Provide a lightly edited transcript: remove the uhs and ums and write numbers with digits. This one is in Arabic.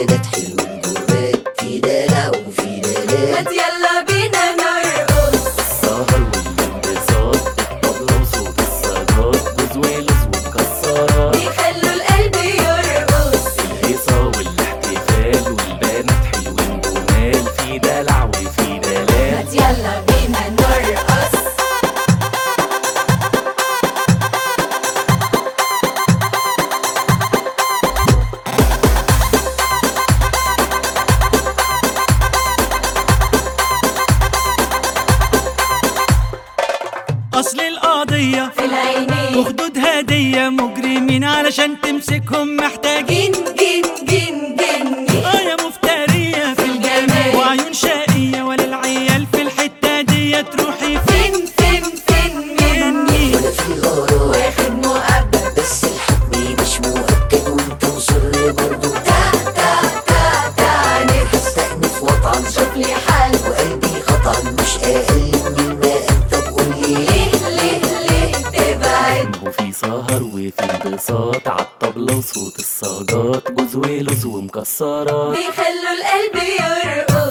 بنات حلوين جمال، في دلع وفي دلال. يلا بينا نرقص. السهر والانبساط، الطبلة وصوت الصاجات، جوز ولوز ومكسرات بيخلوا القلب يرقص. الهيصة والاحتفال، والبنات حلوين جمال، في دلع وفي دلال. يلا بينا نرقص. أصل القضية في العينين وخدود هدية، مجرمين علشان تمسكهم محتاجين جن جن جن جن. يا مفترية في الجمال وعيون شقية، وللعيال في الحتة دي تروحي فين فين مني. ولا في غرام واخد مؤبد بس الحكم مش مؤكد، وانت مصر برضو تا نفس. هستأنف وطعن شوف لي حل وقلبي قطعا مش أقل مما أنت بقولي. ليه تبعد. وفي سهر وفي انبساط، عالطبلة وصوت الصاجات، جوز ولوز ومكسرات بيخلوا القلب يرقص.